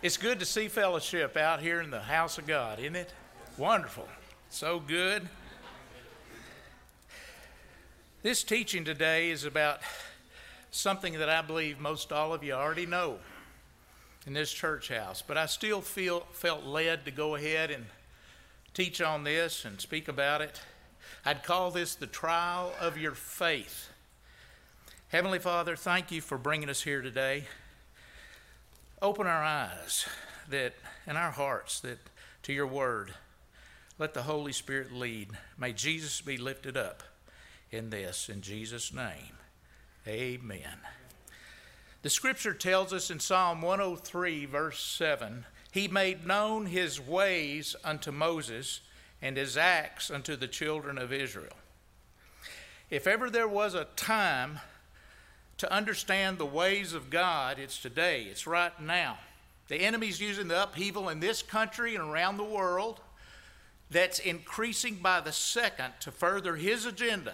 It's good to see fellowship out here in the house of God, isn't it? Wonderful. So good. This teaching today is about something that I believe most all of you already know in this church house, but I still felt led to go ahead and teach on this and speak about it. I'd call this the trial of your faith. Heavenly Father, thank you for bringing us here today. Open our eyes and our hearts to your word. Let the Holy Spirit lead. May Jesus be lifted up in this. In Jesus' name, amen. The scripture tells us in Psalm 103, verse 7, He made known his ways unto Moses and his acts unto the children of Israel. If ever there was a time to understand the ways of God, it's today. It's right now. The enemy's using the upheaval in this country and around the world that's increasing by the second to further his agenda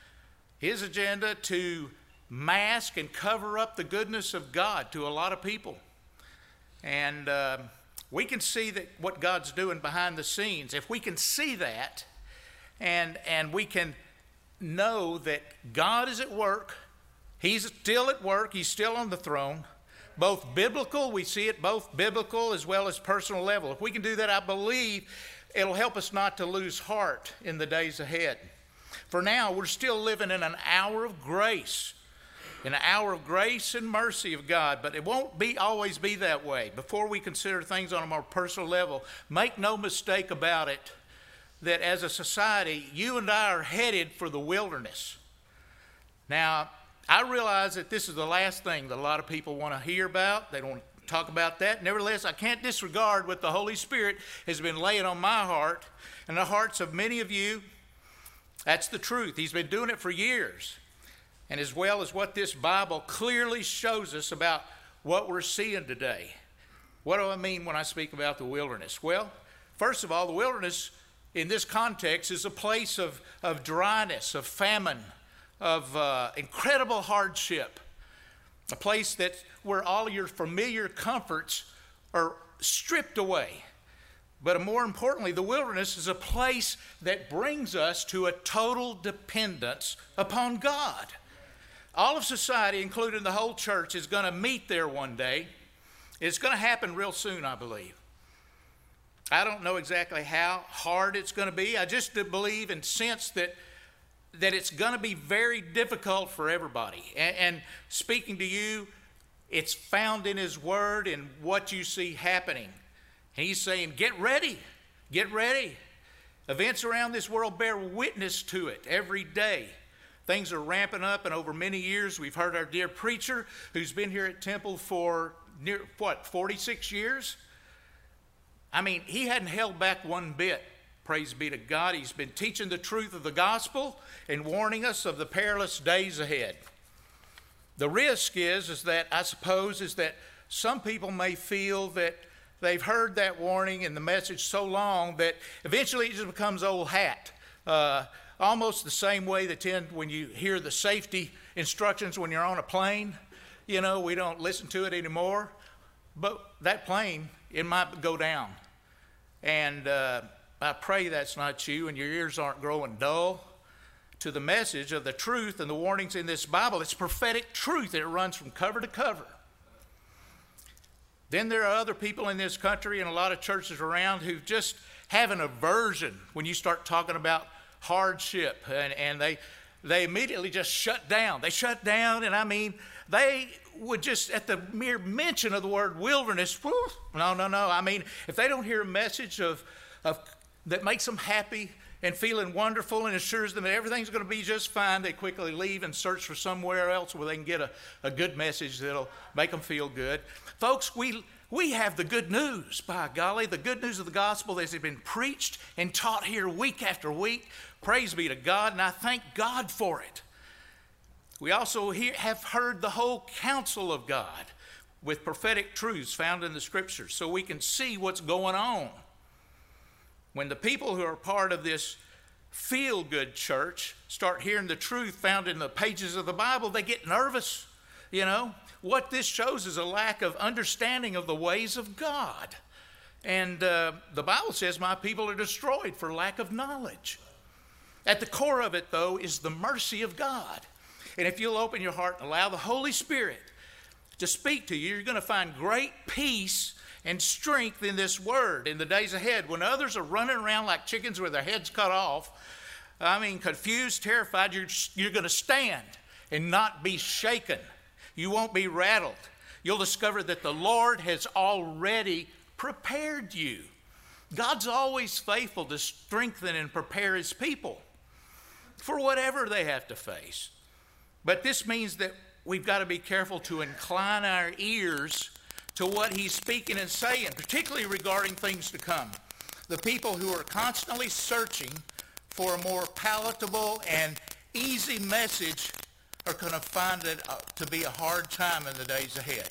to mask and cover up the goodness of God to a lot of people. And we can see that what God's doing behind the scenes. If we can see that and we can know that God is at work, He's still at work. He's still on the throne. Both biblical, we see it both biblical as well as personal level. If we can do that, I believe it'll help us not to lose heart in the days ahead. For now, we're still living in an hour of grace, in an hour of grace and mercy of God. But it won't always be that way. Before we consider things on a more personal level, make no mistake about it that as a society, you and I are headed for the wilderness. Now, I realize that this is the last thing that a lot of people want to hear about. They don't want to talk about that. Nevertheless, I can't disregard what the Holy Spirit has been laying on my heart and the hearts of many of you. That's the truth. He's been doing it for years. And as well as what this Bible clearly shows us about what we're seeing today. What do I mean when I speak about the wilderness? Well, first of all, the wilderness in this context is a place of dryness, of famine, of incredible hardship, a place where all your familiar comforts are stripped away. But more importantly, the wilderness is a place that brings us to a total dependence upon God. All of society, including the whole church, is going to meet there one day. It's going to happen real soon, I believe. I don't know exactly how hard it's going to be. I just believe and sense that it's going to be very difficult for everybody. And speaking to you, it's found in His Word and what you see happening. He's saying, get ready, get ready. Events around this world bear witness to it every day. Things are ramping up, and over many years, we've heard our dear preacher, who's been here at Temple for 46 years? I mean, he hadn't held back one bit. Praise be to God. He's been teaching the truth of the gospel and warning us of the perilous days ahead. The risk is that some people may feel that they've heard that warning and the message so long that eventually it just becomes old hat. Almost the same way when you hear the safety instructions when you're on a plane. You know, we don't listen to it anymore. But that plane, it might go down. And I pray that's not you and your ears aren't growing dull to the message of the truth and the warnings in this Bible. It's prophetic truth. It runs from cover to cover. Then there are other people in this country and a lot of churches around who just have an aversion when you start talking about hardship. And they immediately just shut down. They shut down, and I mean, they would just, at the mere mention of the word wilderness, no. I mean, if they don't hear a message of that makes them happy and feeling wonderful and assures them that everything's going to be just fine, they quickly leave and search for somewhere else where they can get a good message that'll make them feel good. Folks, we have the good news, by golly, the good news of the gospel that has been preached and taught here week after week. Praise be to God, and I thank God for it. We also have heard the whole counsel of God with prophetic truths found in the scriptures so we can see what's going on. When the people who are part of this feel-good church start hearing the truth found in the pages of the Bible, they get nervous. You know, what this shows is a lack of understanding of the ways of God. And the Bible says, my people are destroyed for lack of knowledge. At the core of it, though, is the mercy of God. And if you'll open your heart and allow the Holy Spirit to speak to you, you're going to find great peace and strength in this word in the days ahead. When others are running around like chickens with their heads cut off, confused, terrified, you're going to stand and not be shaken. You won't be rattled. You'll discover that the Lord has already prepared you. God's always faithful to strengthen and prepare his people for whatever they have to face. But this means that we've got to be careful to incline our ears to what he's speaking and saying, particularly regarding things to come. The people who are constantly searching for a more palatable and easy message are going to find it to be a hard time in the days ahead.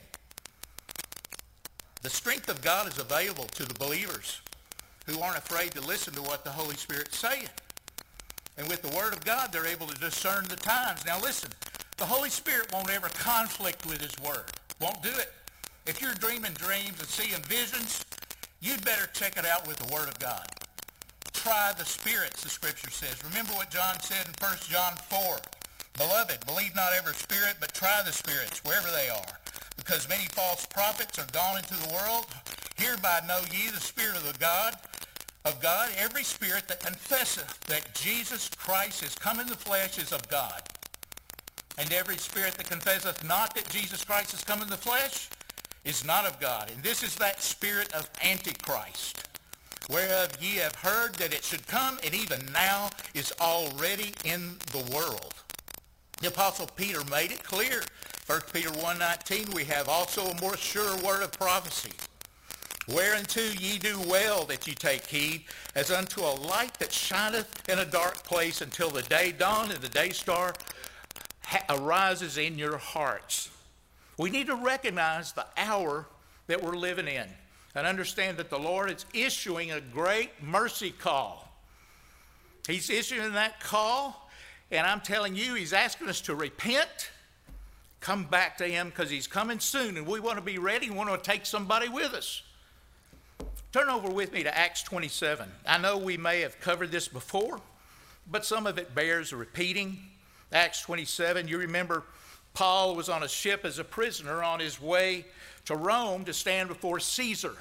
The strength of God is available to the believers who aren't afraid to listen to what the Holy Spirit's saying. And with the Word of God, they're able to discern the times. Now listen, the Holy Spirit won't ever conflict with his Word. Won't do it. If you're dreaming dreams and seeing visions, you'd better check it out with the Word of God. Try the spirits, the Scripture says. Remember what John said in 1 John 4. Beloved, believe not every spirit, but try the spirits, wherever they are. Because many false prophets are gone into the world. Hereby know ye the Spirit of God. Every spirit that confesseth that Jesus Christ is come in the flesh is of God. And every spirit that confesseth not that Jesus Christ has come in the flesh is not of God. And this is that spirit of Antichrist, whereof ye have heard that it should come, and even now is already in the world. The Apostle Peter made it clear. 1 Peter 1:19, we have also a more sure word of prophecy, whereunto ye do well that ye take heed, as unto a light that shineth in a dark place until the day dawn and the day star arises in your hearts. We need to recognize the hour that we're living in and understand that the Lord is issuing a great mercy call. He's issuing that call, and I'm telling you, he's asking us to repent, come back to him, because he's coming soon, and we want to be ready. We want to take somebody with us. Turn over with me to Acts 27. I know we may have covered this before, but some of it bears repeating. Acts 27, you remember Paul was on a ship as a prisoner on his way to Rome to stand before Caesar.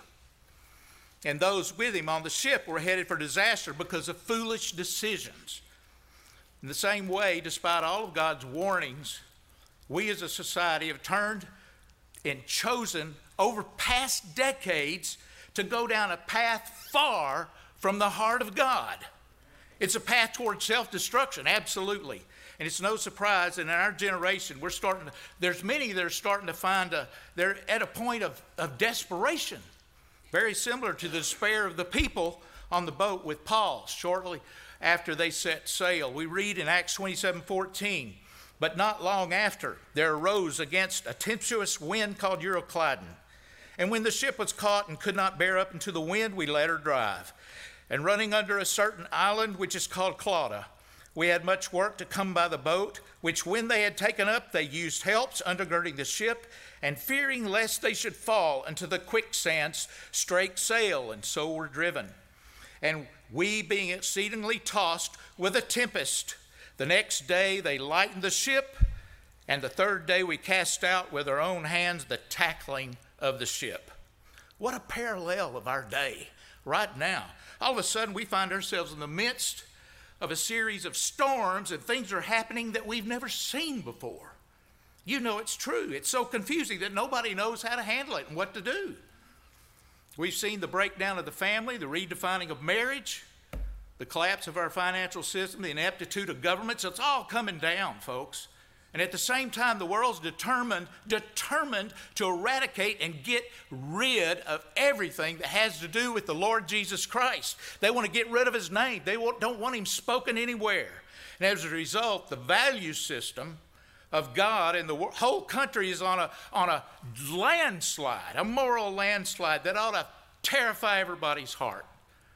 And those with him on the ship were headed for disaster because of foolish decisions. In the same way, despite all of God's warnings, we as a society have turned and chosen over past decades to go down a path far from the heart of God. It's a path toward self-destruction, absolutely. And it's no surprise that in our generation, there's many that are starting to find they're at a point of desperation, very similar to the despair of the people on the boat with Paul shortly after they set sail. We read in Acts 27:14, but not long after, there arose against a tempestuous wind called Euroclydon. And when the ship was caught and could not bear up into the wind, we let her drive. And running under a certain island, which is called Clauda, we had much work to come by the boat, which when they had taken up, they used helps undergirding the ship, and fearing lest they should fall into the quicksands, strake sail, and so were driven. And we, being exceedingly tossed with a tempest, the next day they lightened the ship, and the third day we cast out with our own hands the tackling of the ship. What a parallel of our day right now. All of a sudden we find ourselves in the midst of a series of storms, and things are happening that we've never seen before. You know it's true. It's so confusing that nobody knows how to handle it and what to do. We've seen the breakdown of the family, the redefining of marriage, the collapse of our financial system, the ineptitude of governments. It's all coming down, folks. And at the same time, the world's determined to eradicate and get rid of everything that has to do with the Lord Jesus Christ. They want to get rid of his name. They don't want him spoken anywhere. And as a result, the value system of God and the whole country is on a landslide, a moral landslide that ought to terrify everybody's heart.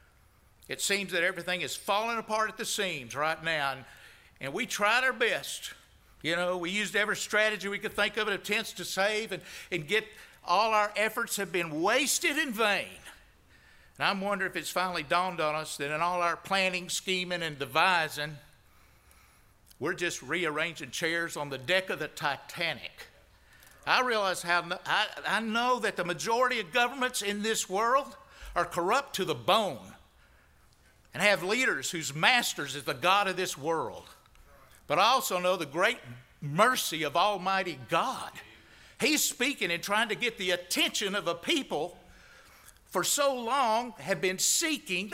It seems that everything is falling apart at the seams right now, and we tried our best You know, we used every strategy we could think of in attempts to save and get all our efforts have been wasted in vain. And I'm wondering if it's finally dawned on us that in all our planning, scheming, and devising, we're just rearranging chairs on the deck of the Titanic. I realize I know that the majority of governments in this world are corrupt to the bone and have leaders whose masters is the God of this world. But I also know the great mercy of Almighty God. He's speaking and trying to get the attention of a people for so long we've been seeking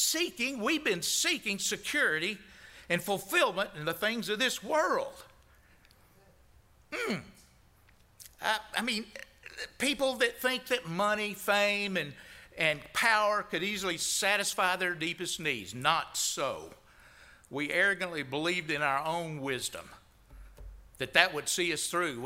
security and fulfillment in the things of this world. I mean, people that think that money, fame, and power could easily satisfy their deepest needs. Not so. We arrogantly believed in our own wisdom that would see us through.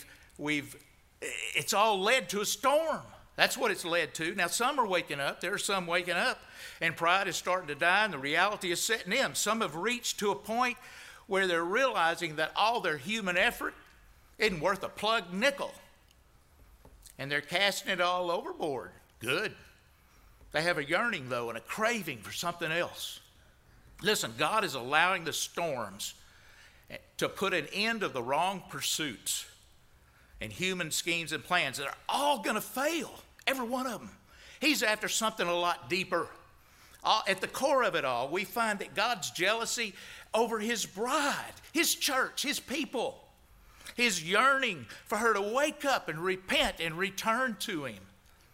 It's all led to a storm. That's what it's led to. Now, some are waking up. There are some waking up, and pride is starting to die, and the reality is setting in. Some have reached to a point where they're realizing that all their human effort isn't worth a plug nickel, and they're casting it all overboard. Good. They have a yearning, though, and a craving for something else. Listen, God is allowing the storms to put an end to the wrong pursuits and human schemes and plans that are all going to fail, every one of them. He's after something a lot deeper. At the core of it all, we find that God's jealousy over his bride, his church, his people, his yearning for her to wake up and repent and return to him.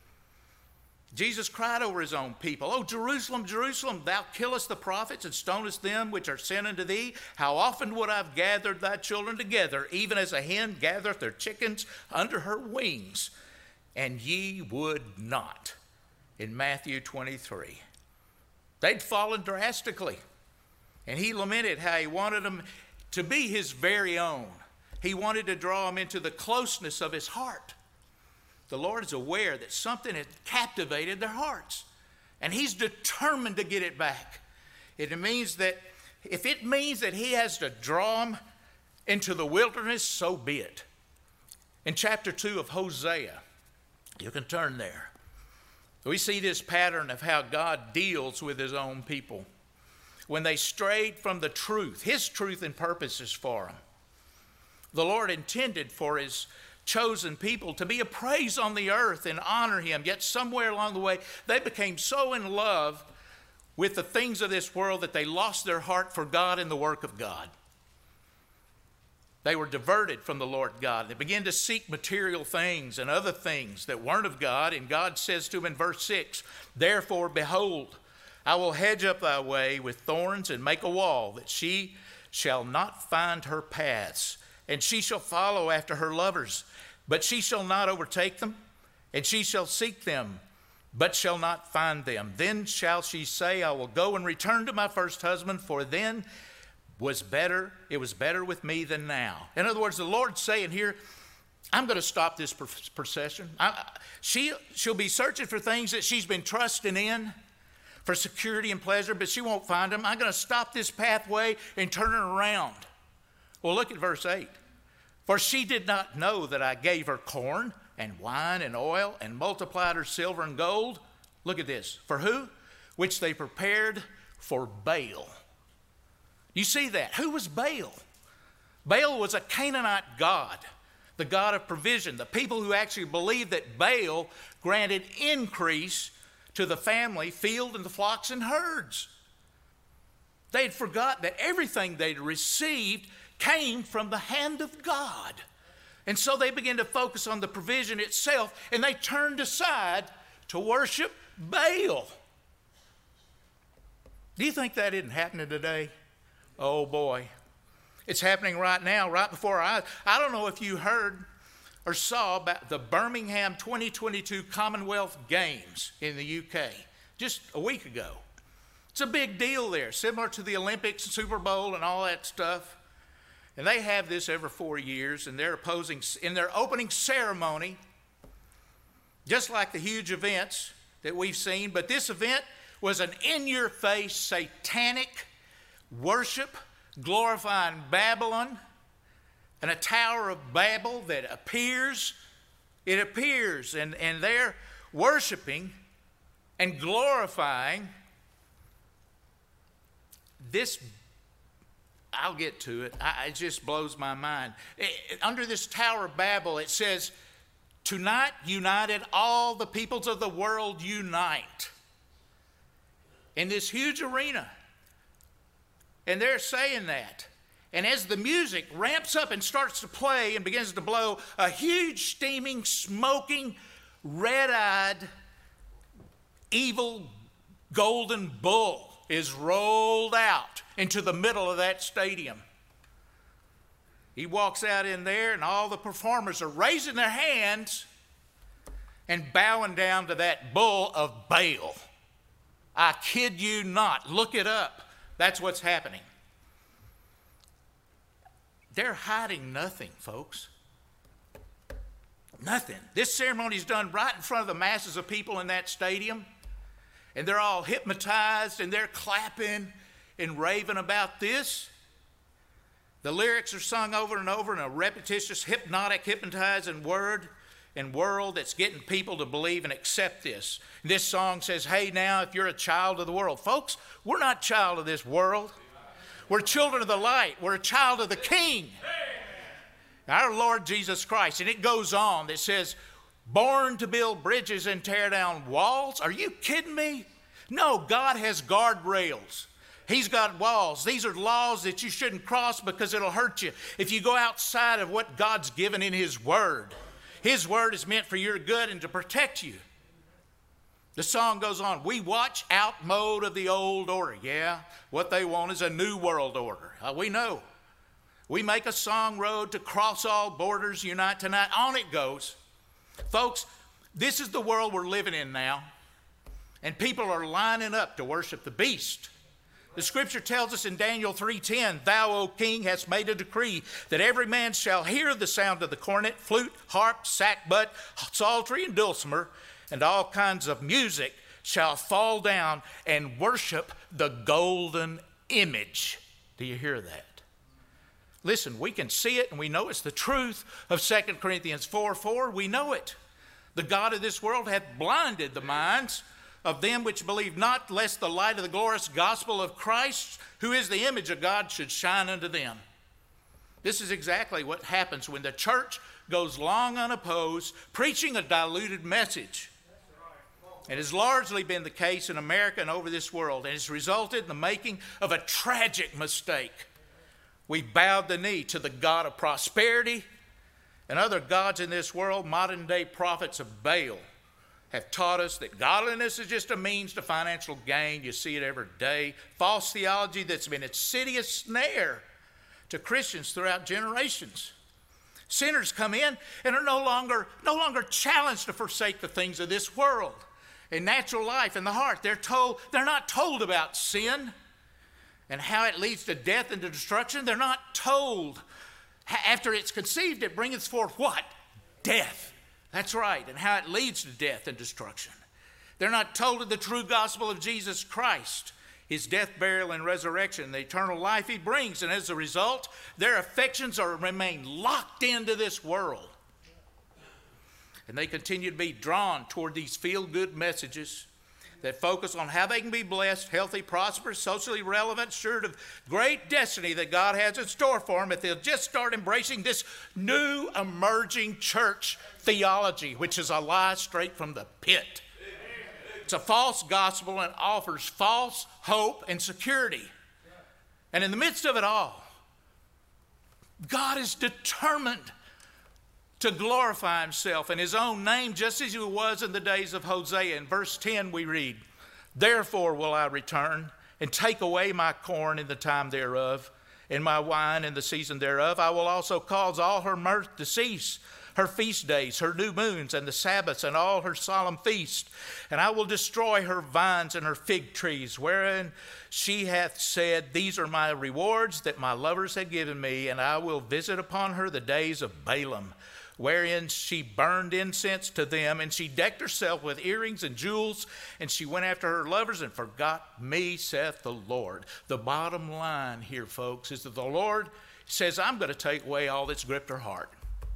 Jesus cried over his own people. "Oh, Jerusalem, Jerusalem, thou killest the prophets and stonest them which are sent unto thee. How often would I have gathered thy children together, even as a hen gathereth her chickens under her wings, and ye would not." In Matthew 23. They'd fallen drastically, and he lamented how he wanted them to be his very own. He wanted to draw them into the closeness of his heart. The Lord is aware that something had captivated their hearts, and he's determined to get it back. If it means that he has to draw them into the wilderness, so be it. In chapter 2 of Hosea, you can turn there, we see this pattern of how God deals with his own people when they strayed from the truth, his truth and purposes for them. The Lord intended for his chosen people to be a praise on the earth and honor him, yet somewhere along the way they became so in love with the things of this world that they lost their heart for God and the work of God. They were diverted from the Lord God. They began to seek material things and other things that weren't of God, and God says to them in verse 6, "Therefore, behold, I will hedge up thy way with thorns and make a wall, that she shall not find her paths. And she shall follow after her lovers, but she shall not overtake them. And she shall seek them, but shall not find them. Then shall she say, I will go and return to my first husband, for then it was better with me than now." In other words, the Lord's saying here, I'm going to stop this procession. She'll be searching for things that she's been trusting in for security and pleasure, but she won't find them. I'm going to stop this pathway and turn it around. Well, look at verse 8. "For she did not know that I gave her corn and wine and oil and multiplied her silver and gold." Look at this. "For who? Which they prepared for Baal." You see that? Who was Baal? Baal was a Canaanite god, the god of provision. The people who actually believed that Baal granted increase to the family, field, and the flocks and herds. They had forgotten that everything they'd received came from the hand of God. And so they began to focus on the provision itself, and they turned aside to worship Baal. Do you think that isn't happening today? Oh boy. It's happening right now, right before our eyes. I don't know if you heard or saw about the Birmingham 2022 Commonwealth Games in the UK just a week ago. It's a big deal there, similar to the Olympics and Super Bowl and all that stuff. And they have this every 4 years, and they're in their opening ceremony, just like the huge events that we've seen. But this event was an in-your-face satanic worship, glorifying Babylon and a Tower of Babel that appears. It appears, and they're worshiping and glorifying this. I'll get to it. It just blows my mind. Under this Tower of Babel, it says, "Tonight united, all the peoples of the world unite." In this huge arena. And they're saying that. And as the music ramps up and starts to play and begins to blow, a huge, steaming, smoking, red-eyed, evil, golden bull is rolled out into the middle of that stadium. He walks out in there, and all the performers are raising their hands and bowing down to that bull of Baal. I kid you not. Look it up. That's what's happening. They're hiding nothing, folks. Nothing. This ceremony is done right in front of the masses of people in that stadium, and they're all hypnotized, and they're clapping and raving about this. The lyrics are sung over and over in a repetitious, hypnotic, hypnotizing word and world that's getting people to believe and accept this. This song says, "Hey, now, if you're a child of the world." Folks, we're not child of this world. We're children of the light. We're a child of the King, our Lord Jesus Christ. And it goes on. It says, "Born to build bridges and tear down walls." Are you kidding me? No, God has guardrails. He's got walls. These are laws that you shouldn't cross because it'll hurt you if you go outside of what God's given in His Word. His Word is meant for your good and to protect you. The song goes on. We watch out mode of the old order. Yeah, what they want is a new world order. We know. We make a song road to cross all borders, unite tonight. On it goes. Folks, this is the world we're living in now. And people are lining up to worship the beast. The scripture tells us in Daniel 3:10, "Thou, O king, hast made a decree that every man shall hear the sound of the cornet, flute, harp, sackbut, psaltery, and dulcimer, and all kinds of music shall fall down and worship the golden image." Do you hear that? Listen, we can see it and we know it's the truth of 2 Corinthians 4:4. We know it. The God of this world hath blinded the minds of them which believe not, lest the light of the glorious gospel of Christ, who is the image of God, should shine unto them. This is exactly what happens when the church goes long unopposed, preaching a diluted message. It has largely been the case in America and over this world, and it's resulted in the making of a tragic mistake. We bowed the knee to the God of prosperity and other gods in this world. Modern day prophets of Baal have taught us that godliness is just a means to financial gain. You see it every day. False theology that's been an insidious snare to Christians throughout generations. Sinners come in and are no longer challenged to forsake the things of this world and natural life and the heart. They're not told about sin and how it leads to death and to destruction. They're not told after it's conceived it bringeth forth what? Death. That's right, and how it leads to death and destruction. They're not told of the true gospel of Jesus Christ, His death, burial, and resurrection, the eternal life He brings. And as a result, their affections remain locked into this world. And they continue to be drawn toward these feel-good messages that focus on how they can be blessed, healthy, prosperous, socially relevant, assured of great destiny that God has in store for them if they'll just start embracing this new emerging church theology, which is a lie straight from the pit. It's a false gospel and offers false hope and security. And in the midst of it all, God is determined to glorify Himself in His own name, just as He was in the days of Hosea. In verse 10 we read, "Therefore will I return and take away my corn in the time thereof, and my wine in the season thereof. I will also cause all her mirth to cease, her feast days, her new moons, and the Sabbaths, and all her solemn feasts. And I will destroy her vines and her fig trees, wherein she hath said, These are my rewards that my lovers have given me, and I will visit upon her the days of Balaam, wherein she burned incense to them, and she decked herself with earrings and jewels, and she went after her lovers and forgot me, saith the Lord." The bottom line here, folks, is that the Lord says, I'm going to take away all that's gripped her heart.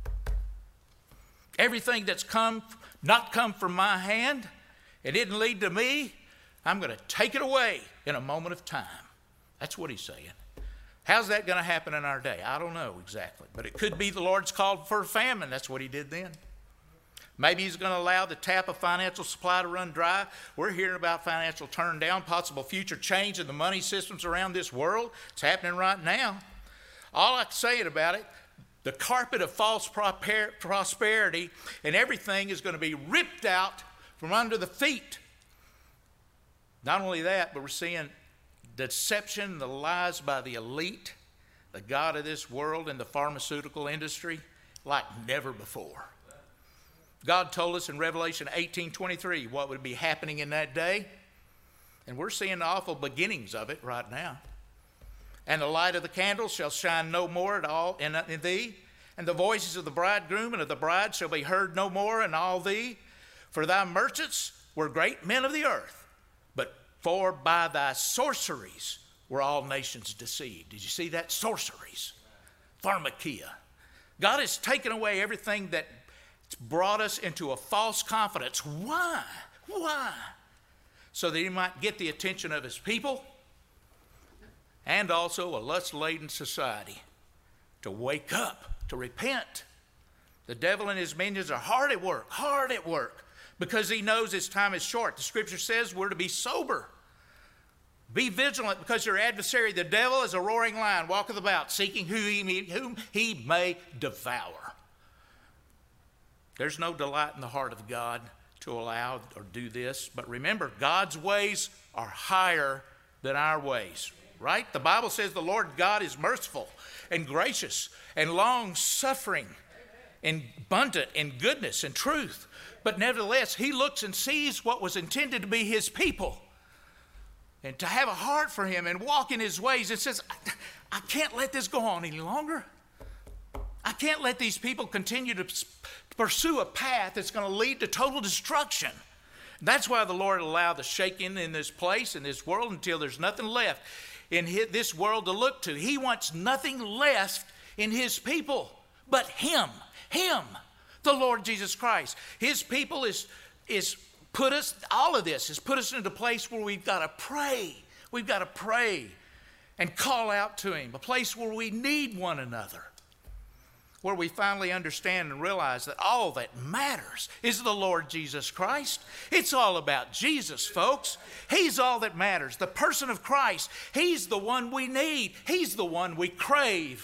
Everything that's not come from my hand, it didn't lead to me, I'm going to take it away in a moment of time. That's what he's saying. How's that going to happen in our day? I don't know exactly. But it could be the Lord's called for a famine. That's what he did then. Maybe he's going to allow the tap of financial supply to run dry. We're hearing about financial turn down, possible future change in the money systems around this world. It's happening right now. All I can say about it, the carpet of false prosperity and everything is going to be ripped out from under the feet. Not only that, but we're seeing deception, the lies by the elite, the God of this world and the pharmaceutical industry like never before. God told us in Revelation 18:23 what would be happening in that day. And we're seeing the awful beginnings of it right now. And the light of the candle shall shine no more at all in thee. And the voices of the bridegroom and of the bride shall be heard no more in all thee. For thy merchants were great men of the earth. But for by thy sorceries were all nations deceived. Did you see that? Sorceries. Pharmakia. God has taken away everything that brought us into a false confidence. Why? Why? So that he might get the attention of his people and also a lust-laden society to wake up, to repent. The devil and his minions are hard at work, because he knows his time is short. The scripture says we're to be sober. Be vigilant, because your adversary, the devil, is a roaring lion, walketh about, seeking whom he may devour. There's no delight in the heart of God to allow or do this. But remember, God's ways are higher than our ways, right? The Bible says the Lord God is merciful and gracious and long-suffering and abundant in goodness and truth. But nevertheless, he looks and sees what was intended to be his people. And to have a heart for him and walk in his ways, it says, I can't let this go on any longer. I can't let these people continue to pursue a path that's going to lead to total destruction. That's why the Lord allowed the shaking in this place, in this world, until there's nothing left in this world to look to. He wants nothing left in his people but him, the Lord Jesus Christ. His people all of this has put us into a place where we've got to pray. We've got to pray and call out to him, a place where we need one another, where we finally understand and realize that all that matters is the Lord Jesus Christ. It's all about Jesus, folks. He's all that matters. The person of Christ, he's the one we need. He's the one we crave.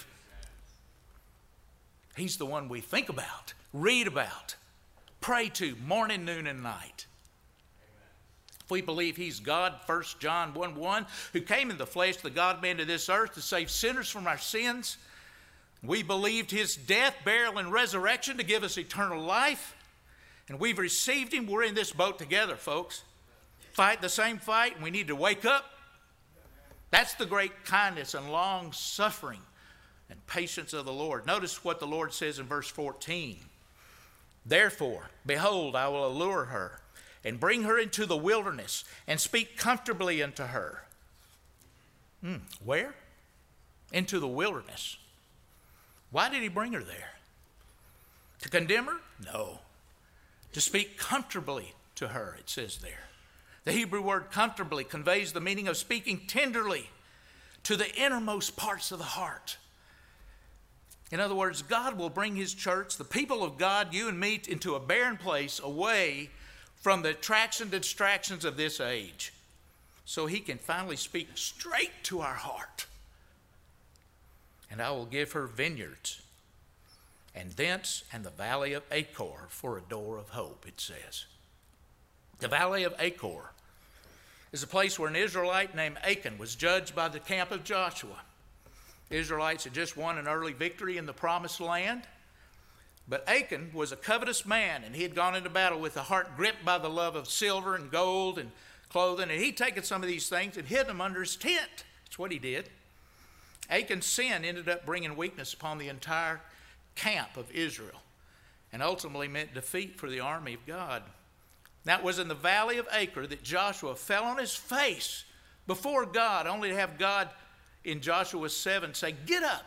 He's the one we think about, read about, pray to morning, noon, and night. If we believe he's God, 1 John 1:1, who came in the flesh, the God-man to this earth to save sinners from our sins, we believed his death, burial, and resurrection to give us eternal life. And we've received him. We're in this boat together, folks. Fight the same fight, and we need to wake up. That's the great kindness and long suffering and patience of the Lord. Notice what the Lord says in verse 14. Therefore, behold, I will allure her and bring her into the wilderness and speak comfortably unto her. Where? Into the wilderness. Why did he bring her there? To condemn her? No. To speak comfortably to her, it says there. The Hebrew word comfortably conveys the meaning of speaking tenderly to the innermost parts of the heart. In other words, God will bring his church, the people of God, you and me, into a barren place away from the attractions and distractions of this age, so he can finally speak straight to our heart. And I will give her vineyards, and thence and the valley of Achor for a door of hope, it says. The valley of Achor is a place where an Israelite named Achan was judged by the camp of Joshua. The Israelites had just won an early victory in the promised land. But Achan was a covetous man, and he had gone into battle with a heart gripped by the love of silver and gold and clothing. And he'd taken some of these things and hid them under his tent. That's what he did. Achan's sin ended up bringing weakness upon the entire camp of Israel and ultimately meant defeat for the army of God. Now, it was in the valley of Achor that Joshua fell on his face before God, only to have God in Joshua 7 say, get up,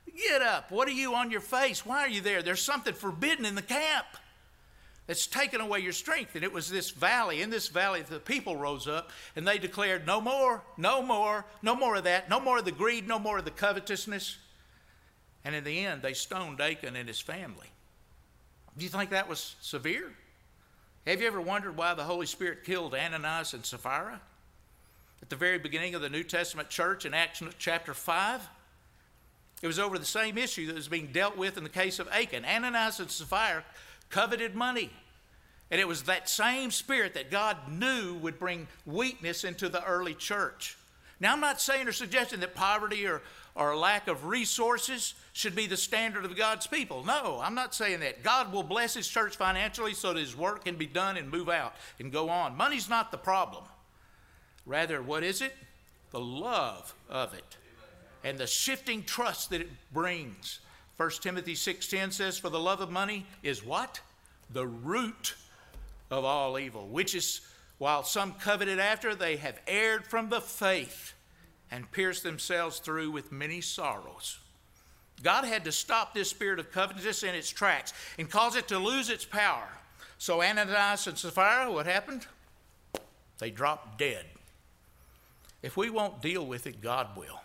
Get up. What are you on your face? Why are you there? There's something forbidden in the camp that's taken away your strength. And it was this valley. In this valley, the people rose up and they declared, no more, no more, no more of that, no more of the greed, no more of the covetousness. And in the end, they stoned Achan and his family. Do you think that was severe? Have you ever wondered why the Holy Spirit killed Ananias and Sapphira? At the very beginning of the New Testament church in Acts chapter 5, it was over the same issue that was being dealt with in the case of Achan. Ananias and Sapphira coveted money. And it was that same spirit that God knew would bring weakness into the early church. Now, I'm not saying or suggesting that poverty or a lack of resources should be the standard of God's people. No, I'm not saying that. God will bless his church financially so that his work can be done and move out and go on. Money's not the problem. Rather, what is it? The love of it and the shifting trust that it brings. 1 Timothy 6:10 says, for the love of money is what? The root of all evil, which is, while some coveted after, they have erred from the faith and pierced themselves through with many sorrows. God had to stop this spirit of covetousness in its tracks and cause it to lose its power. So Ananias and Sapphira, what happened? They dropped dead. If we won't deal with it, God will.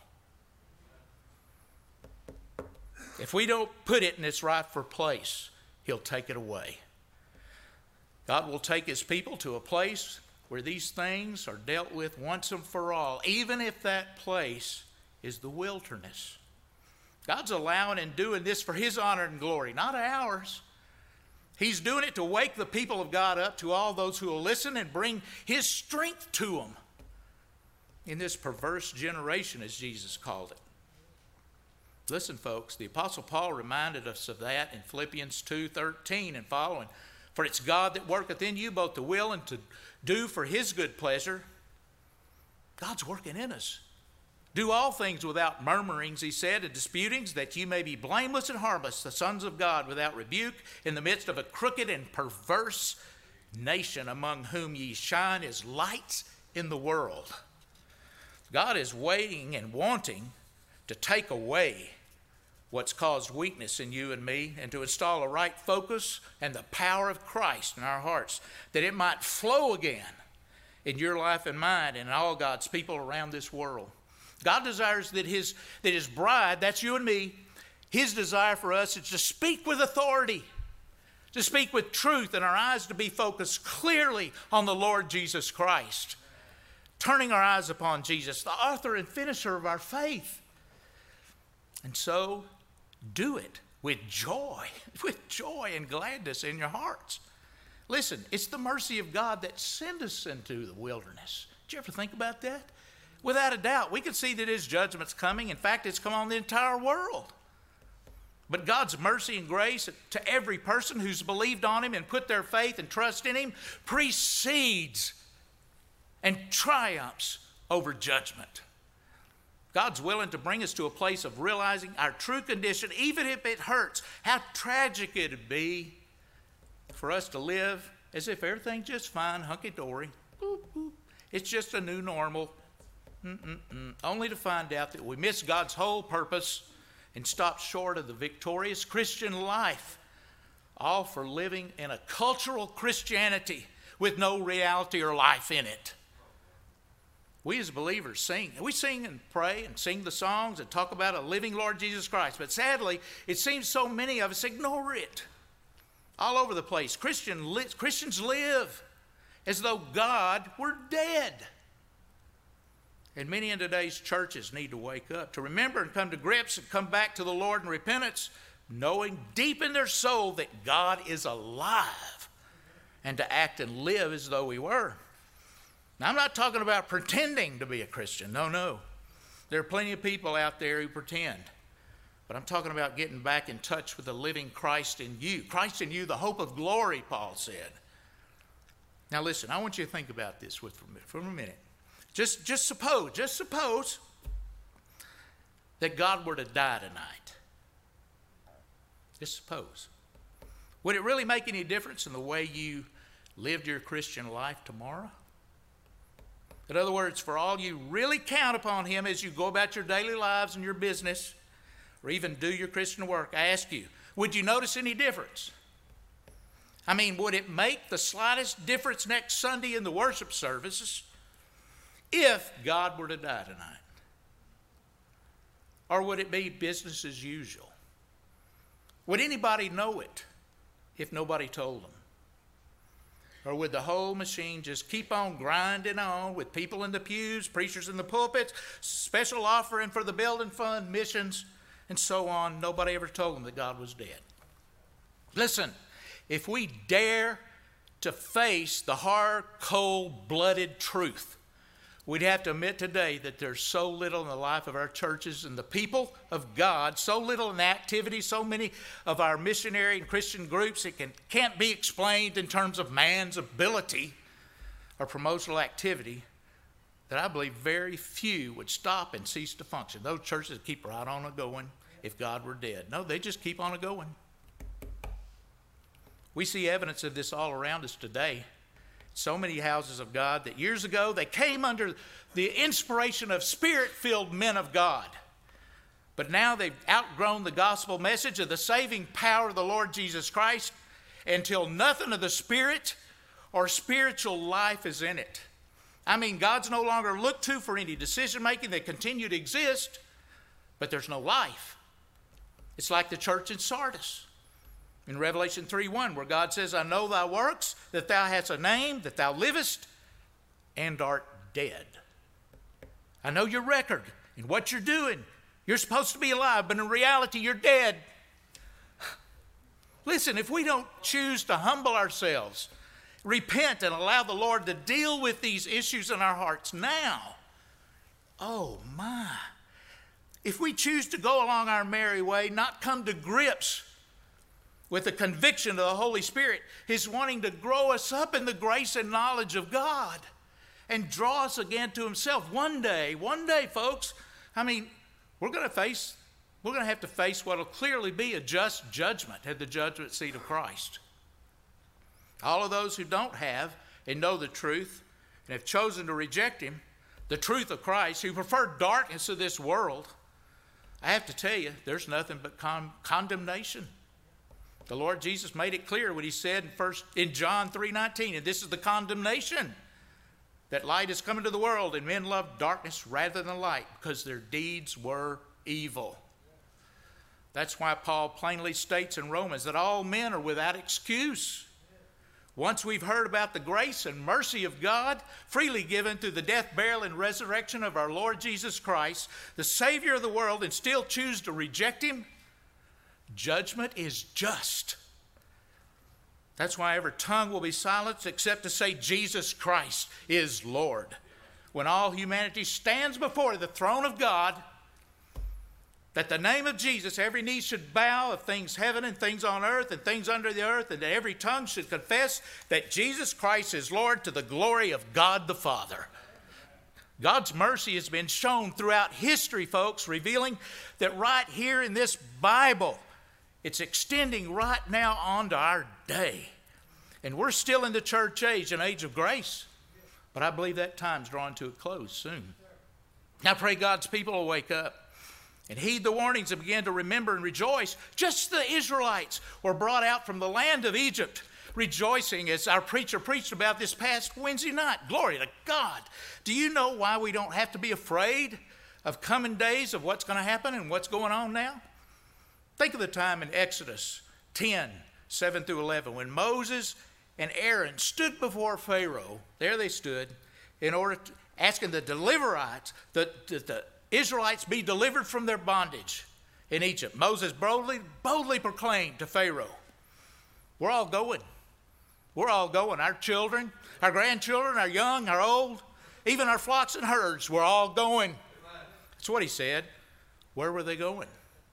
If we don't put it in its rightful place, he'll take it away. God will take his people to a place where these things are dealt with once and for all, even if that place is the wilderness. God's allowing and doing this for his honor and glory, not ours. He's doing it to wake the people of God up, to all those who will listen, and bring his strength to them in this perverse generation, as Jesus called it. Listen, folks, the Apostle Paul reminded us of that in Philippians 2:13 and following. For it's God that worketh in you both to will and to do for his good pleasure. God's working in us. Do all things without murmurings, he said, and disputings, that you may be blameless and harmless, the sons of God, without rebuke, in the midst of a crooked and perverse nation, among whom ye shine as lights in the world. God is waiting and wanting to take away what's caused weakness in you and me, and to install a right focus and the power of Christ in our hearts, that it might flow again in your life and mine and all God's people around this world. God desires that his bride, that's you and me, his desire for us is to speak with authority, to speak with truth, and our eyes to be focused clearly on the Lord Jesus Christ, turning our eyes upon Jesus, the author and finisher of our faith. And so, do it with joy and gladness in your hearts. Listen, it's the mercy of God that sent us into the wilderness. Did you ever think about that? Without a doubt, we can see that his judgment's coming. In fact, it's come on the entire world. But God's mercy and grace to every person who's believed on him and put their faith and trust in him precedes and triumphs over judgment. God's willing to bring us to a place of realizing our true condition, even if it hurts. How tragic it would be for us to live as if everything's just fine, hunky-dory. Boop, boop. It's just a new normal. Only to find out that we miss God's whole purpose and stop short of the victorious Christian life, all for living in a cultural Christianity with no reality or life in it. We as believers sing. We sing and pray and sing the songs and talk about a living Lord Jesus Christ. But sadly, it seems so many of us ignore it. All over the place, Christians live as though God were dead. And many in today's churches need to wake up, to remember and come to grips and come back to the Lord in repentance, knowing deep in their soul that God is alive, and to act and live as though he were. Now, I'm not talking about pretending to be a Christian. No. There are plenty of people out there who pretend. But I'm talking about getting back in touch with the living Christ in you. Christ in you, the hope of glory, Paul said. Now listen, I want you to think about this for a minute. Just suppose that God were to die tonight. Just suppose. Would it really make any difference in the way you lived your Christian life tomorrow? In other words, for all you really count upon him as you go about your daily lives and your business, or even do your Christian work, I ask you, would you notice any difference? I mean, would it make the slightest difference next Sunday in the worship services if God were to die tonight? Or would it be business as usual? Would anybody know it if nobody told them? Or would the whole machine just keep on grinding on with people in the pews, preachers in the pulpits, special offering for the building fund, missions, and so on? Nobody ever told them that God was dead. Listen, if we dare to face the hard, cold-blooded truth, we'd have to admit today that there's so little in the life of our churches and the people of God, so little in the activity, so many of our missionary and Christian groups, it can't be explained in terms of man's ability or promotional activity, that I believe very few would stop and cease to function. Those churches keep right on going if God were dead. No, they just keep on going. We see evidence of this all around us today. So many houses of God that years ago they came under the inspiration of Spirit-filled men of God. But now they've outgrown the gospel message of the saving power of the Lord Jesus Christ until nothing of the Spirit or spiritual life is in it. I mean, God's no longer looked to for any decision-making. They continue to exist, but there's no life. It's like the church in Sardis. In Revelation 3:1, where God says, I know thy works, that thou hast a name, that thou livest, and art dead. I know your record and what you're doing. You're supposed to be alive, but in reality, you're dead. Listen, if we don't choose to humble ourselves, repent, and allow the Lord to deal with these issues in our hearts now, oh my. If we choose to go along our merry way, not come to grips with the conviction of the Holy Spirit, His wanting to grow us up in the grace and knowledge of God and draw us again to Himself. One day, folks, I mean, we're going to have to face what will clearly be a just judgment at the judgment seat of Christ. All of those who don't have and know the truth and have chosen to reject Him, the truth of Christ, who prefer darkness of this world, I have to tell you, there's nothing but condemnation. The Lord Jesus made it clear when He said in John 3:19, and this is the condemnation, that light is come into the world, and men love darkness rather than light, because their deeds were evil. That's why Paul plainly states in Romans that all men are without excuse. Once we've heard about the grace and mercy of God, freely given through the death, burial, and resurrection of our Lord Jesus Christ, the Savior of the world, and still choose to reject Him, judgment is just. That's why every tongue will be silenced except to say Jesus Christ is Lord. When all humanity stands before the throne of God, that the name of Jesus, every knee should bow of things heaven and things on earth and things under the earth, and that every tongue should confess that Jesus Christ is Lord, to the glory of God the Father. God's mercy has been shown throughout history, folks, revealing that right here in this Bible, it's extending right now onto our day. And we're still in the church age, an age of grace. But I believe that time's drawing to a close soon. I pray God's people will wake up and heed the warnings and begin to remember and rejoice. Just the Israelites were brought out from the land of Egypt, rejoicing, as our preacher preached about this past Wednesday night. Glory to God. Do you know why we don't have to be afraid of coming days of what's going to happen and what's going on now? Think of the time in Exodus 10, 7 through 11, when Moses and Aaron stood before Pharaoh. There they stood, in order to, asking the deliverers, that the Israelites be delivered from their bondage in Egypt. Moses boldly proclaimed to Pharaoh, we're all going. We're all going. Our children, our grandchildren, our young, our old, even our flocks and herds, we're all going. That's what he said. Where were they going?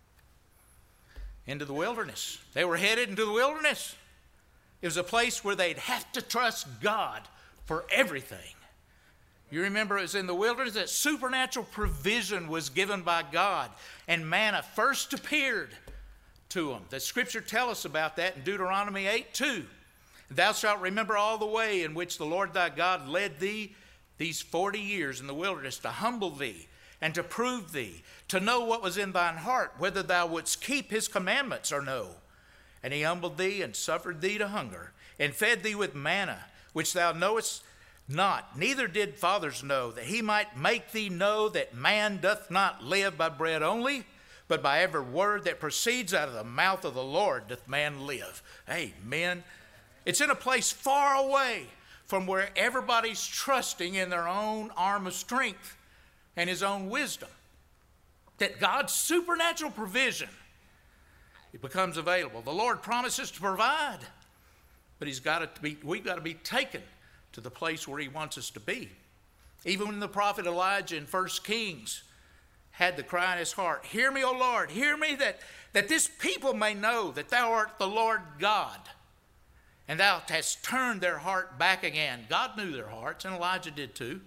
Into the wilderness. They were headed into the wilderness. It was a place where they'd have to trust God for everything. You remember it was in the wilderness that supernatural provision was given by God, and manna first appeared to them. The scripture tells us about that in Deuteronomy 8:2. Thou shalt remember all the way in which the Lord thy God led thee these 40 years in the wilderness, to humble thee and to prove thee, to know what was in thine heart, whether thou wouldst keep his commandments or no. And he humbled thee and suffered thee to hunger, and fed thee with manna, which thou knowest not, neither did fathers know, that he might make thee know that man doth not live by bread only, but by every word that proceeds out of the mouth of the Lord doth man live. Amen. It's in a place far away from where everybody's trusting in their own arm of strength and his own wisdom, that God's supernatural provision, it becomes available. The Lord promises to provide, but we've got to be taken to the place where he wants us to be. Even when the prophet Elijah in 1 Kings had the cry in his heart, hear me, O Lord, hear me, that this people may know that thou art the Lord God, and thou hast turned their heart back again. God knew their hearts, and Elijah did too.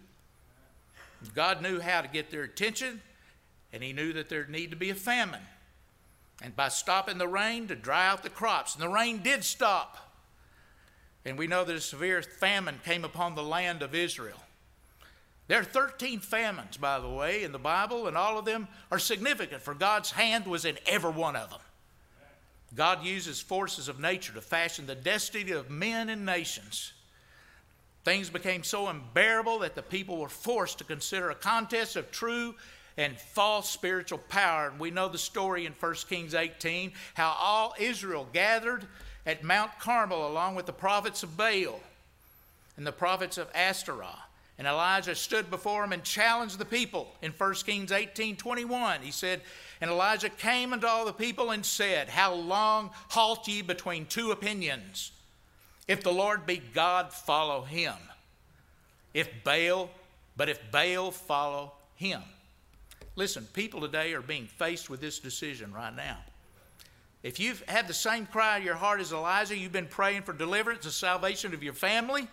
God knew how to get their attention, and he knew that there needed to be a famine. And by stopping the rain to dry out the crops, and the rain did stop. And we know that a severe famine came upon the land of Israel. There are 13 famines, by the way, in the Bible, and all of them are significant, for God's hand was in every one of them. God uses forces of nature to fashion the destiny of men and nations. Things became so unbearable that the people were forced to consider a contest of true and false spiritual power. And we know the story in 1 Kings 18, how all Israel gathered at Mount Carmel along with the prophets of Baal and the prophets of Ashtaroth. And Elijah stood before him and challenged the people. In 1 Kings 18:21, he said, and Elijah came unto all the people and said, how long halt ye between two opinions? If the Lord be God, follow him. If Baal, follow him. Listen, people today are being faced with this decision right now. If you've had the same cry in your heart as Elijah, you've been praying for deliverance and salvation of your family,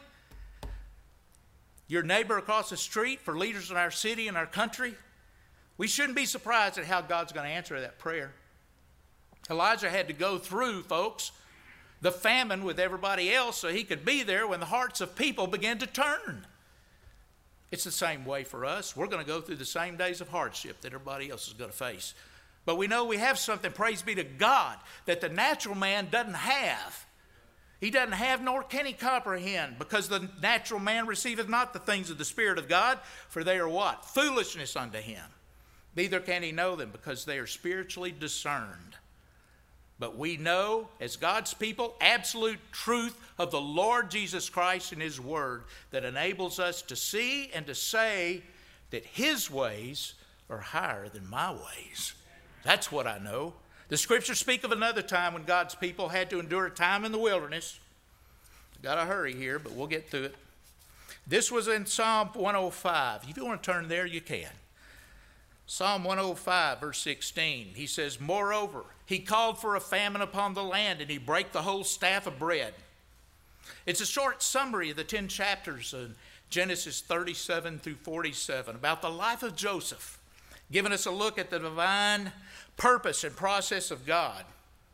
your neighbor across the street, for leaders in our city and our country, we shouldn't be surprised at how God's going to answer that prayer. Elijah had to go through, folks, the famine with everybody else so he could be there when the hearts of people began to turn. It's the same way for us. We're going to go through the same days of hardship that everybody else is going to face. But we know we have something, praise be to God, that the natural man doesn't have. He doesn't have, nor can he comprehend, because the natural man receiveth not the things of the Spirit of God, for they are what? Foolishness unto him. Neither can he know them, because they are spiritually discerned. But we know, as God's people, absolute truth of the Lord Jesus Christ and his word that enables us to see and to say that his ways are higher than my ways. That's what I know. The scriptures speak of another time when God's people had to endure a time in the wilderness. Got to hurry here, but we'll get through it. This was in Psalm 105. If you want to turn there, you can. Psalm 105, verse 16, he says, moreover, he called for a famine upon the land, and he brake the whole staff of bread. It's a short summary of the 10 chapters in Genesis 37 through 47 about the life of Joseph, giving us a look at the divine purpose and process of God.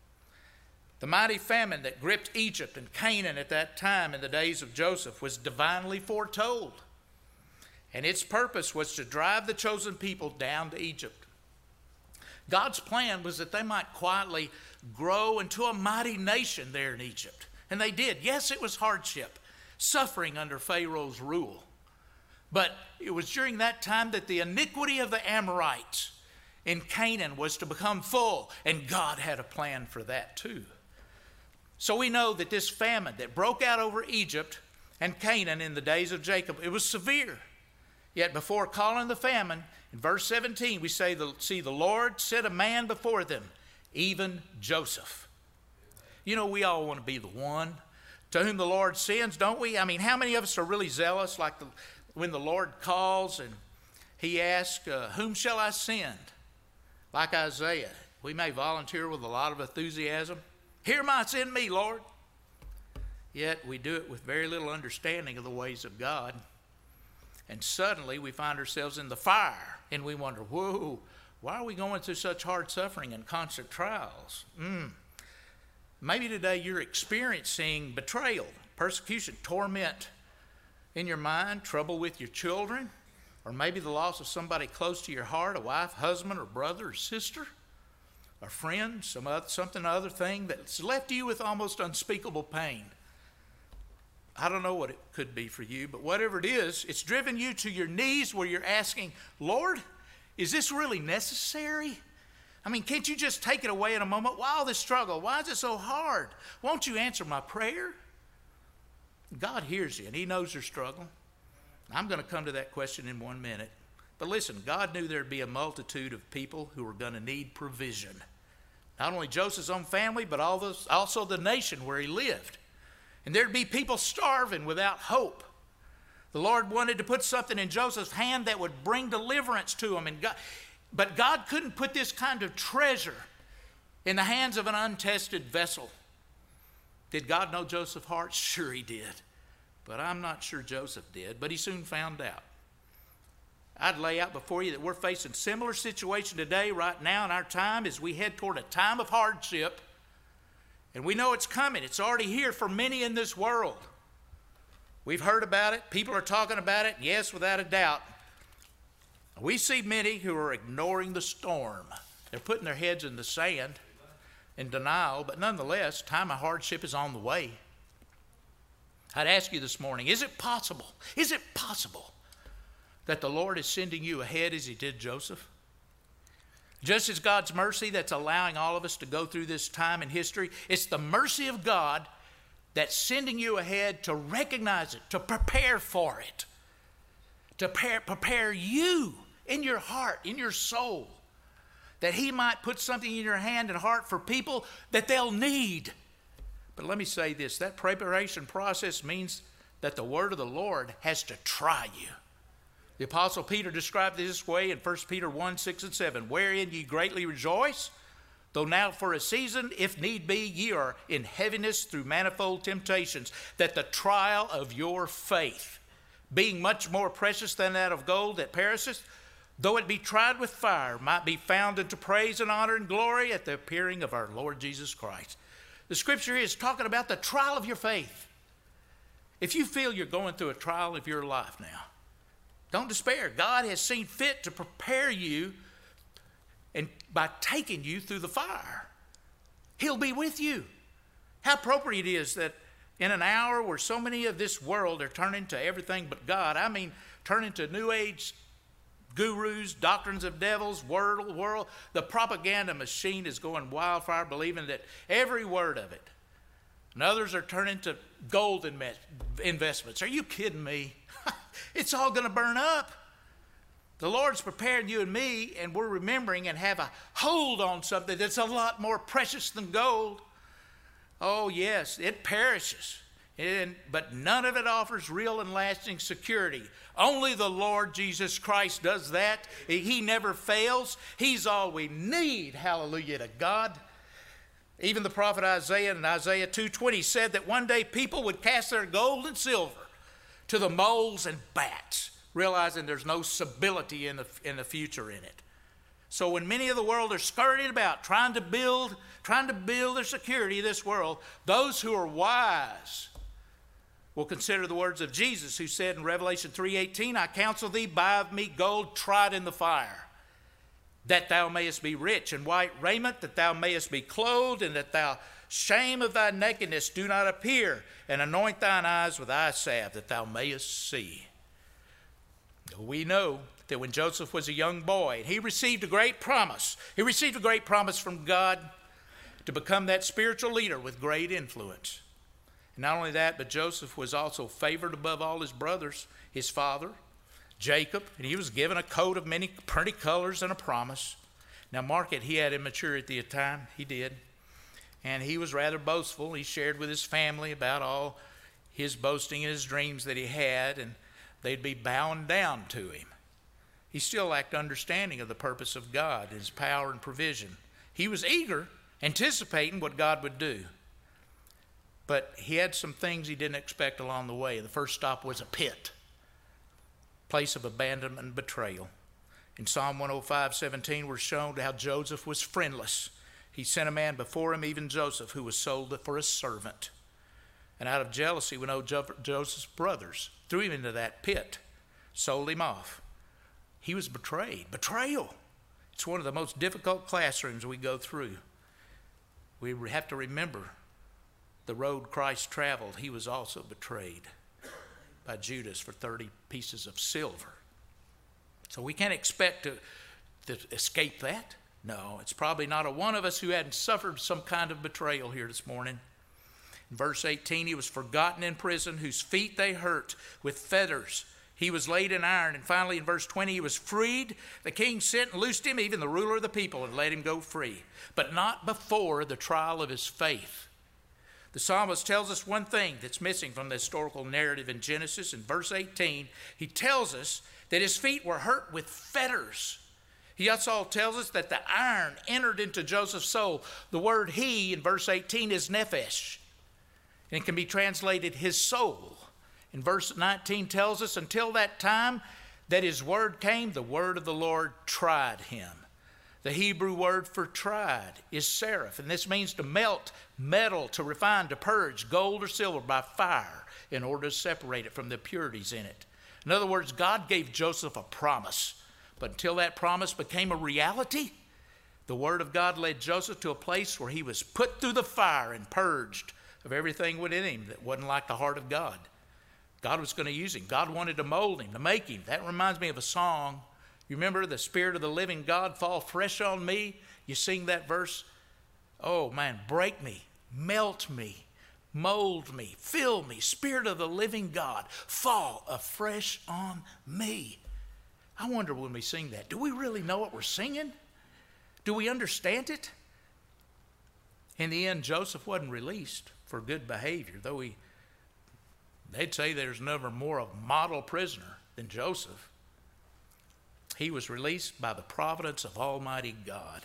The mighty famine that gripped Egypt and Canaan at that time in the days of Joseph was divinely foretold. And its purpose was to drive the chosen people down to Egypt. God's plan was that they might quietly grow into a mighty nation there in Egypt. And they did. Yes, it was hardship, suffering under Pharaoh's rule. But it was during that time that the iniquity of the Amorites in Canaan was to become full. And God had a plan for that too. So we know that this famine that broke out over Egypt and Canaan in the days of Jacob, it was severe. Yet before calling the famine, in verse 17, we see the Lord set a man before them, even Joseph. You know, we all want to be the one to whom the Lord sends, don't we? I mean, how many of us are really zealous, like when the Lord calls and he asks, whom shall I send? Like Isaiah, we may volunteer with a lot of enthusiasm. Here might send me, Lord. Yet we do it with very little understanding of the ways of God. And suddenly we find ourselves in the fire and we wonder, whoa, why are we going through such hard suffering and constant trials? Maybe today you're experiencing betrayal, persecution, torment in your mind, trouble with your children, or maybe the loss of somebody close to your heart, a wife, husband, or brother, or sister, a friend, something other thing that's left you with almost unspeakable pain. I don't know what it could be for you, but whatever it is, it's driven you to your knees where you're asking, Lord, is this really necessary? I mean, can't you just take it away in a moment? Why all this struggle? Why is it so hard? Won't you answer my prayer? God hears you, and he knows your struggle. I'm going to come to that question in 1 minute. But listen, God knew there'd be a multitude of people who were going to need provision. Not only Joseph's own family, but also the nation where he lived. And there'd be people starving without hope. The Lord wanted to put something in Joseph's hand that would bring deliverance to him. But God couldn't put this kind of treasure in the hands of an untested vessel. Did God know Joseph's heart? Sure he did. But I'm not sure Joseph did, but he soon found out. I'd lay out before you that we're facing a similar situation today, right now in our time, as we head toward a time of hardship. And we know it's coming. It's already here for many in this world. We've heard about it. People are talking about it. Yes, without a doubt. We see many who are ignoring the storm. They're putting their heads in the sand in denial, but nonetheless, time of hardship is on the way. I'd ask you this morning, is it possible that the Lord is sending you ahead as he did Joseph? Just as God's mercy that's allowing all of us to go through this time in history, it's the mercy of God that's sending you ahead to recognize it, to prepare for it, to prepare you in your heart, in your soul, that he might put something in your hand and heart for people that they'll need. But let me say this, that preparation process means that the word of the Lord has to try you. The Apostle Peter described it this way in 1 Peter 1, 6 and 7, wherein ye greatly rejoice, though now for a season, if need be, ye are in heaviness through manifold temptations, that the trial of your faith, being much more precious than that of gold that perisheth, though it be tried with fire, might be found unto praise and honor and glory at the appearing of our Lord Jesus Christ. The scripture is talking about the trial of your faith. If you feel you're going through a trial of your life now, don't despair. God has seen fit to prepare you and by taking you through the fire. He'll be with you. How appropriate it is that in an hour where so many of this world are turning to everything but God, I mean turning to New Age gurus, doctrines of devils, world, the propaganda machine is going wildfire, believing that every word of it. And others are turning to gold investments. Are you kidding me? It's all going to burn up. The Lord's prepared you and me, and we're remembering and have a hold on something that's a lot more precious than gold. Oh, yes, it perishes, but none of it offers real and lasting security. Only the Lord Jesus Christ does that. He never fails. He's all we need. Hallelujah to God. Even the prophet Isaiah in Isaiah 2:20 said that one day people would cast their gold and silver to the moles and bats, realizing there's no stability in the future in it. So when many of the world are scurrying about trying to build their security in this world, those who are wise will consider the words of Jesus, who said in Revelation 3:18, I counsel thee, buy of me gold tried in the fire, that thou mayest be rich, and white raiment, that thou mayest be clothed, and that thou shame of thy nakedness do not appear, and anoint thine eyes with eye salve, that thou mayest see. We know that when Joseph was a young boy, he received a great promise. He received a great promise from God to become that spiritual leader with great influence. And not only that, but Joseph was also favored above all his brothers, his father, Jacob, and he was given a coat of many pretty colors and a promise. Now mark it, he had immaturity at the time. He did. And he was rather boastful. He shared with his family about all his boasting and his dreams that he had, and they'd be bowing down to him. He still lacked understanding of the purpose of God, his power and provision. He was eager, anticipating what God would do. But he had some things he didn't expect along the way. The first stop was a pit, place of abandonment and betrayal. In Psalm 105:17, we're shown how Joseph was friendless. He sent a man before him, even Joseph, who was sold for a servant. And out of jealousy, we know Joseph's brothers threw him into that pit, sold him off. he was betrayed. Betrayal. It's one of the most difficult classrooms we go through. We have to remember the road Christ traveled. He was also betrayed by Judas for 30 pieces of silver. So we can't expect to escape that. No, it's probably not a one of us who hadn't suffered some kind of betrayal here this morning. In verse 18, he was forgotten in prison, whose feet they hurt with fetters. He was laid in iron. And finally, in verse 20, he was freed. The king sent and loosed him, even the ruler of the people, and let him go free. But not before the trial of his faith. The psalmist tells us one thing that's missing from the historical narrative in Genesis. In verse 18, he tells us that his feet were hurt with fetters. He also tells us that the iron entered into Joseph's soul. The word he in verse 18 is nephesh, and it can be translated his soul. In verse 19 tells us, until that time that his word came, the word of the Lord tried him. The Hebrew word for tried is seraph, and this means to melt metal, to refine, to purge gold or silver by fire in order to separate it from the impurities in it. In other words, God gave Joseph a promise, but until that promise became a reality, the word of God led Joseph to a place where he was put through the fire and purged of everything within him that wasn't like the heart of God. God was going to use him. God wanted to mold him, to make him. That reminds me of a song. You remember, the Spirit of the living God fall fresh on me? You sing that verse? Oh man, break me, melt me, mold me, fill me. Spirit of the living God, fall afresh on me. I wonder when we sing that, do we really know what we're singing? Do we understand it? In the end, Joseph wasn't released for good behavior, though they'd say there's never more a model prisoner than Joseph. He was released by the providence of Almighty God.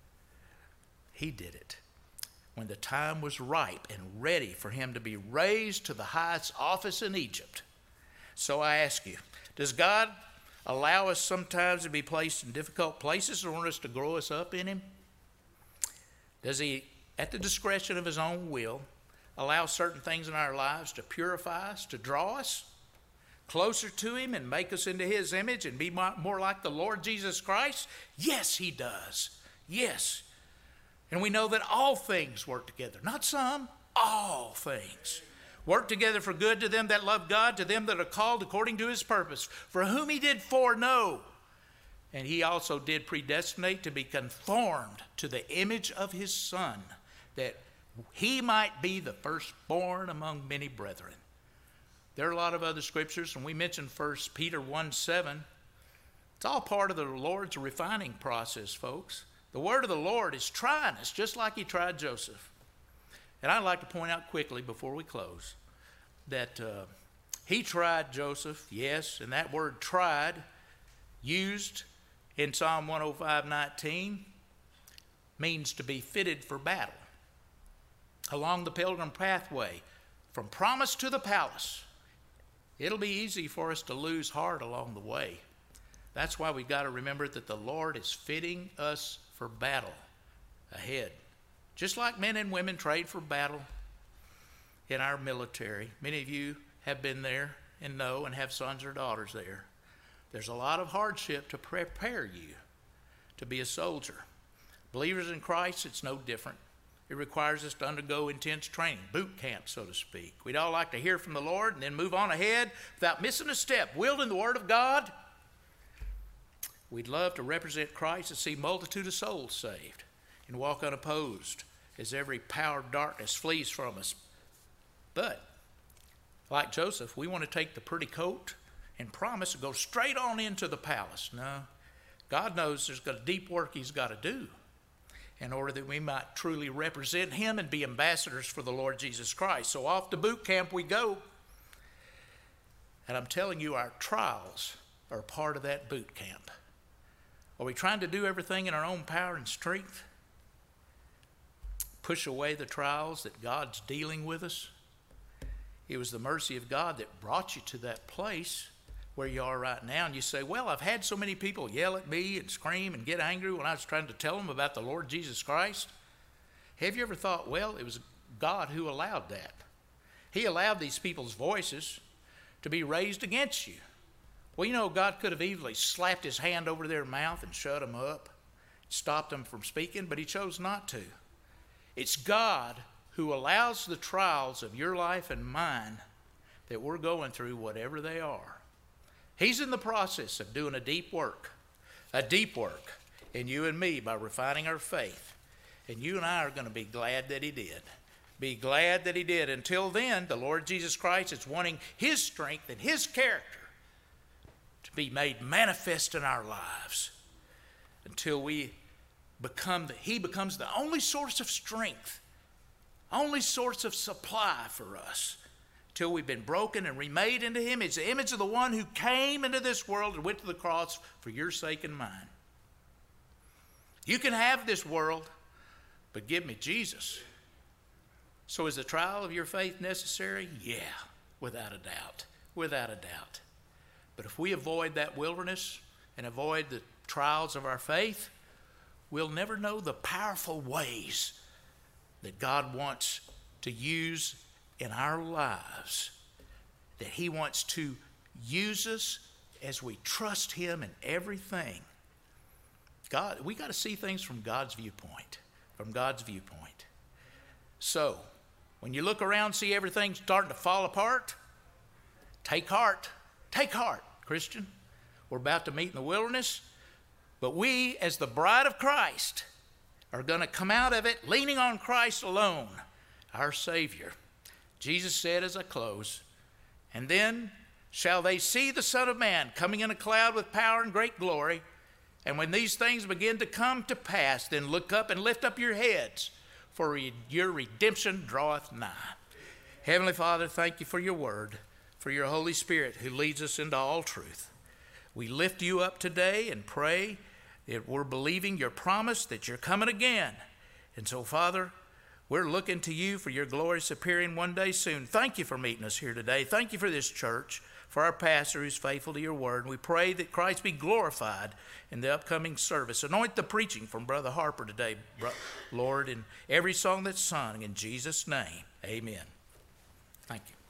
He did it when the time was ripe and ready for him to be raised to the highest office in Egypt. So I ask you, does God allow us sometimes to be placed in difficult places in order to grow us up in him? Does he, at the discretion of his own will, allow certain things in our lives to purify us, to draw us closer to him and make us into his image and be more like the Lord Jesus Christ? Yes, he does. Yes. And we know that all things work together. Not some, all things work together for good to them that love God, to them that are called according to his purpose, for whom he did foreknow. And he also did predestinate to be conformed to the image of his Son, that he might be the firstborn among many brethren. There are a lot of other scriptures, and we mentioned 1 Peter 1:7. It's all part of the Lord's refining process, folks. The word of the Lord is trying us, just like he tried Joseph. And I'd like to point out quickly before we close that he tried Joseph, yes, and that word tried, used in Psalm 105:19, means to be fitted for battle. Along the pilgrim pathway, from promise to the palace, it'll be easy for us to lose heart along the way. That's why we've got to remember that the Lord is fitting us for battle ahead. Just like men and women trade for battle in our military. Many of you have been there and know and have sons or daughters there. There's a lot of hardship to prepare you to be a soldier. Believers in Christ, it's no different. It requires us to undergo intense training, boot camp, so to speak. We'd all like to hear from the Lord and then move on ahead without missing a step, wielding the Word of God. We'd love to represent Christ and see multitude of souls saved and walk unopposed as every power of darkness flees from us. But, like Joseph, we want to take the pretty coat and promise to go straight on into the palace. No, God knows there's got a deep work he's got to do in order that we might truly represent him and be ambassadors for the Lord Jesus Christ. So off to boot camp we go. And I'm telling you, our trials are part of that boot camp. Are we trying to do everything in our own power and strength? Push away the trials that God's dealing with us? It was the mercy of God that brought you to that place where you are right now. And you say, well, I've had so many people yell at me and scream and get angry when I was trying to tell them about the Lord Jesus Christ. Have you ever thought, well, it was God who allowed that? He allowed these people's voices to be raised against you. Well, you know, God could have easily slapped his hand over their mouth and shut them up, stopped them from speaking, but he chose not to. It's God who allows the trials of your life and mine that we're going through, whatever they are. He's in the process of doing a deep work in you and me by refining our faith. And you and I are going to be glad that he did. Be glad that he did. Until then, the Lord Jesus Christ is wanting his strength and his character to be made manifest in our lives until he becomes the only source of strength, only source of supply for us, till we've been broken and remade into him. It's the image of the one who came into this world and went to the cross for your sake and mine. You can have this world, but give me Jesus. So is the trial of your faith necessary? Yeah, without a doubt, without a doubt. But if we avoid that wilderness and avoid the trials of our faith, we'll never know the powerful ways that God wants to use in our lives, that he wants to use us as we trust him in everything. We got to see things from God's viewpoint, So, when you look around and see everything starting to fall apart, take heart, Christian. We're about to meet in the wilderness, but we, as the bride of Christ, are going to come out of it leaning on Christ alone, our Savior. Jesus said as I close, and then shall they see the Son of Man coming in a cloud with power and great glory. And when these things begin to come to pass, then look up and lift up your heads, for your redemption draweth nigh. Heavenly Father, thank you for your word, for your Holy Spirit who leads us into all truth. We lift you up today and pray that we're believing your promise that you're coming again. And so, Father, we're looking to you for your glorious appearing one day soon. Thank you for meeting us here today. Thank you for this church, for our pastor who's faithful to your word. And we pray that Christ be glorified in the upcoming service. Anoint the preaching from Brother Harper today, Lord, in every song that's sung. In Jesus' name, amen. Thank you.